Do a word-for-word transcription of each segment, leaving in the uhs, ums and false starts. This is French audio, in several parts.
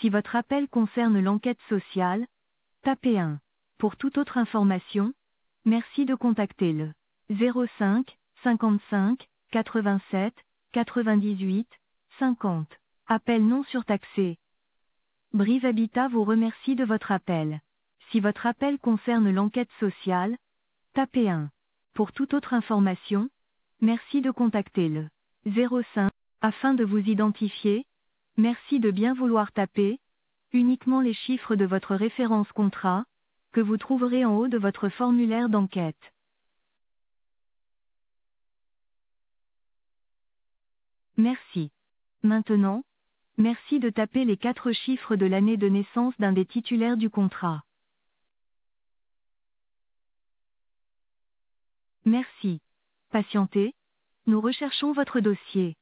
Si votre appel concerne l'enquête sociale, tapez un. Pour toute autre information, merci de contacter le zéro cinq, cinquante-cinq, quatre-vingt-sept, quatre-vingt-dix-huit, cinquante. Appel non surtaxé. Brive Habitat vous remercie de votre appel. Si votre appel concerne l'enquête sociale, tapez un. Pour toute autre information, merci de contacter le zéro cinq. Afin de vous identifier, merci de bien vouloir taper uniquement les chiffres de votre référence contrat, que vous trouverez en haut de votre formulaire d'enquête. Merci. Maintenant, merci de taper les quatre chiffres de l'année de naissance d'un des titulaires du contrat. Merci. Patientez, nous recherchons votre dossier.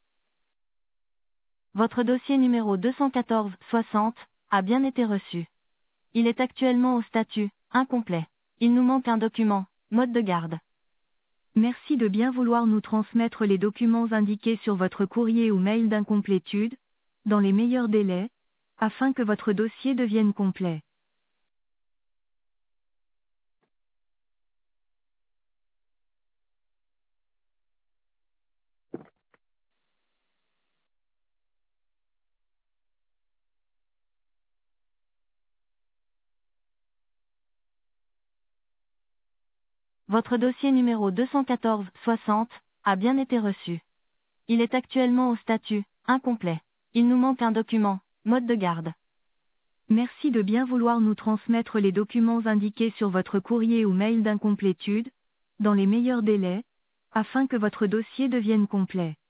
Votre dossier numéro deux cent quatorze soixante a bien été reçu. Il est actuellement au statut incomplet. Il nous manque un document, mode de garde. Merci de bien vouloir nous transmettre les documents indiqués sur votre courrier ou mail d'incomplétude, dans les meilleurs délais, afin que votre dossier devienne complet. Votre dossier numéro deux cent quatorze soixante a bien été reçu. Il est actuellement au statut incomplet. Il nous manque un document, mode de garde. Merci de bien vouloir nous transmettre les documents indiqués sur votre courrier ou mail d'incomplétude, dans les meilleurs délais, afin que votre dossier devienne complet.